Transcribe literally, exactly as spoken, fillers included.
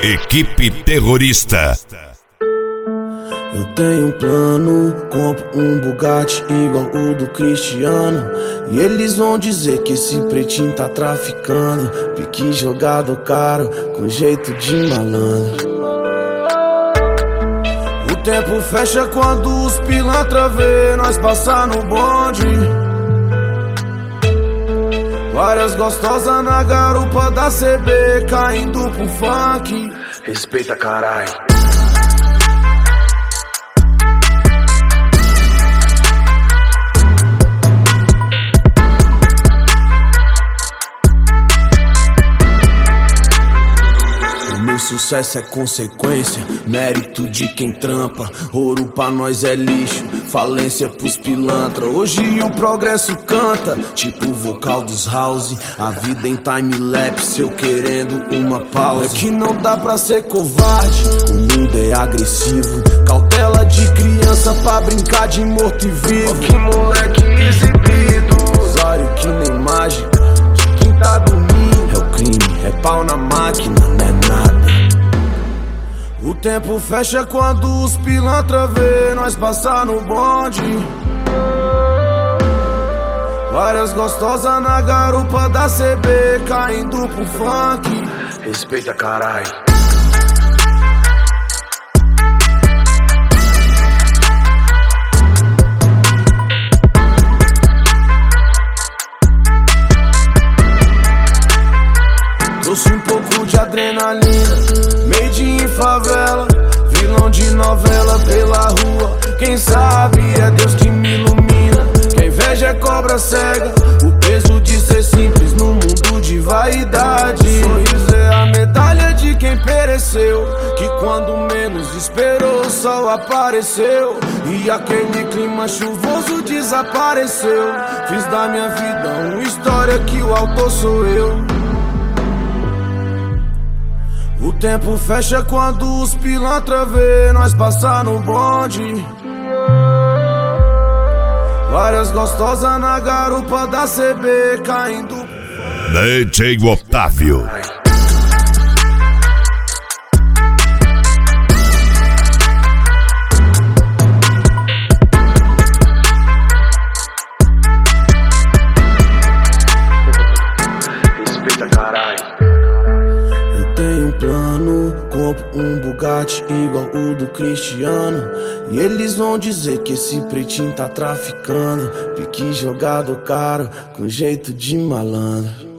Equipe terrorista. Eu tenho um plano, compro um Bugatti igual o do Cristiano. E eles vão dizer que esse pretinho tá traficando. Pique jogado caro, com jeito de malandro. O tempo fecha quando os pilantra vê nós passar no bonde. Várias gostosas na garupa da C B, caindo pro funk. Respeita, carai. Meu sucesso é consequência, mérito de quem trampa. Ouro pra nós é lixo, falência pros pilantra. Hoje o progresso canta, tipo o vocal dos house. A vida em time-lapse, eu querendo uma pausa. É que não dá pra ser covarde, o mundo é agressivo. Cautela de criança pra brincar de morto e vivo. Que moleque exibido, usuário que nem mágica. De quem tá dormindo, é o crime, é pau na máquina, não é nada. O tempo fecha quando os pilantra vê nós passar no bonde. Várias gostosas na garupa da C B, caindo pro funk. Respeita, carai. Trouxe um pouco de adrenalina, made in favela, vilão de novela pela rua. Quem sabe é Deus que me ilumina. Quem inveja é cobra cega, o peso de ser simples no mundo de vaidade. O sorriso é a medalha de quem pereceu, que quando menos esperou o sol apareceu. E aquele clima chuvoso desapareceu. Fiz da minha vida uma história que o autor sou eu. O tempo fecha quando os pilantra vê nós passar no bonde. Várias gostosas na garupa da C B, caindo. D J Otávio. Respeita, caralho. Tenho um plano, compro um Bugatti igual o do Cristiano. E eles vão dizer que esse pretinho tá traficando. Pique jogado caro, com jeito de malandro.